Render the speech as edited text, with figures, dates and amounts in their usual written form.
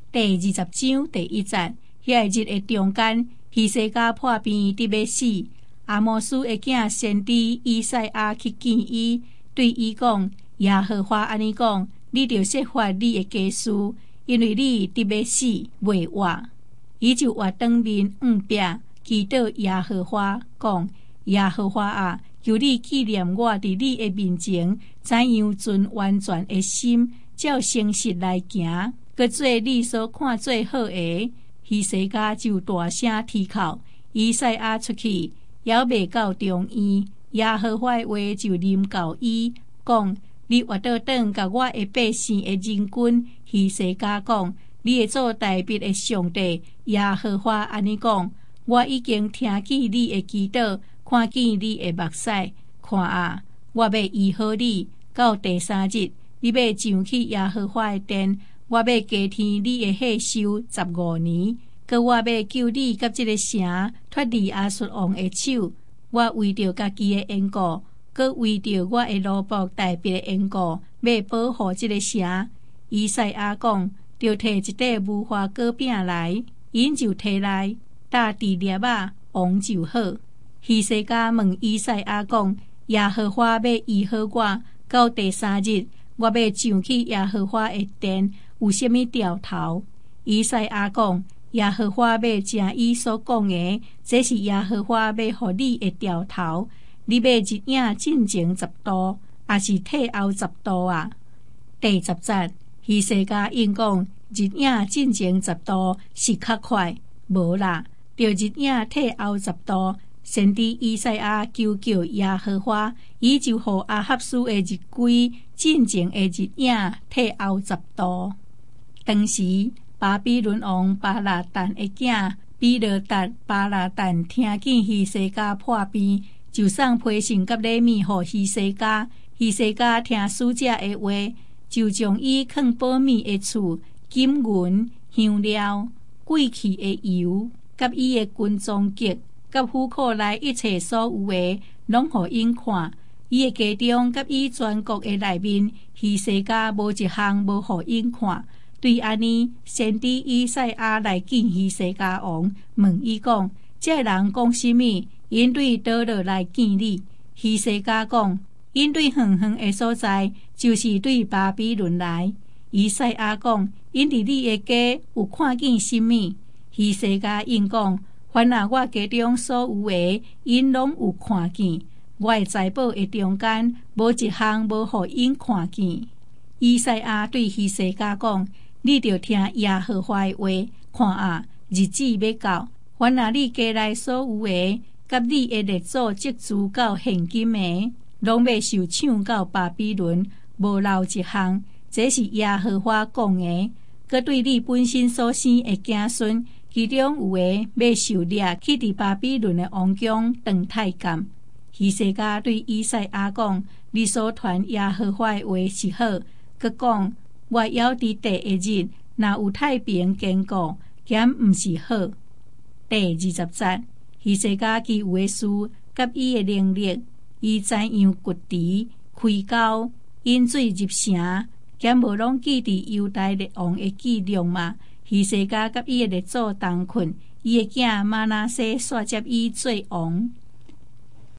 第20章第1節，遐日的中間，希西家破病得要死。阿摩斯的囝先知以賽亞去見伊，對伊講：耶和華安尼講，你着設法你的家事，因為你得要死，袂活。伊就活當面壁，祈禱耶和華講：耶和華啊，求你紀念我佇你的面前，怎樣存完全的心，照誠實來行，擱做你所看最好的。希西家就大聲啼哭。以賽亞出去，還未到中院，耶和華的話就臨到伊，講：你活倒轉，甲我的百姓的人群。希西家講：你會做大筆的上帝，耶和華安尼講：我已經聽見你的祈禱，看見你的目屎，看啊，我要醫好你。到第3日，你要上去耶和華的殿，我要加添你的歲數15年。佮我要救你甲這個城脫離亞述王的手，我為着家己的緣故，佮為着我的奴僕大筆的緣故，要保護這個城。以賽亞講：就摕一塊無花果餅來，因就摕來，搭佇粒仔，王就好。希西家問以賽亞講：耶和華要醫好我，到第3日，我要上去耶和華的殿，有啥物兆頭？以賽亞講：耶和華要正伊所講的，這是耶和華要予你的兆頭。你要日影進前10度，還是退後10度啊？第10節，希西家應講：日影進前10度是較快，無啦，着日影退後10度。先知以賽亞求救耶和華，伊就予亞哈斯的日規進前的日影退後10度。當時巴比倫王巴拉旦的囝比勒達巴拉旦聽見希西家破病，就送批信甲禮物予希西家。希西家聽使者的話，就將伊藏保密的厝、金銀、香料、貴氣的油，甲伊的軍裝甲，甲府庫內一切所有的，攏予因看。伊的家中甲伊全國的內面，希西家無一項無予因看。對安尼，先知以賽亞來見希西家王，問伊講：這人講什麼？因對倒落來見你？希西家講：因對遠遠的所在，就是對巴比倫來。以賽亞講：因佇你的家有看見什麼？希西家應講：凡我家中所有的，因攏有看見。我的財寶的中間，無一項無予因看見。以賽亞對希西家講：你着聽耶和華的話，看啊，日子要到，凡你家內所有的，甲你的列祖積聚到現今的，攏要受搶到巴比倫，無留一項。這是耶和華講的。閣對你本身所生的子孫，其中有的要受掠去佇巴比倫的王宮當太監。希西家對以賽亞講：你所傳耶和華的話是好，閣講。我要佇第1日，若有太平堅固，減毋是好。第20節，希西家其有的事，甲伊的能力，伊怎樣掘池、開溝、引水入城，減無攏記佇猶大列王的記錄嘛？希西家甲伊的列祖同困，伊的囝瑪拿西煞接伊做王。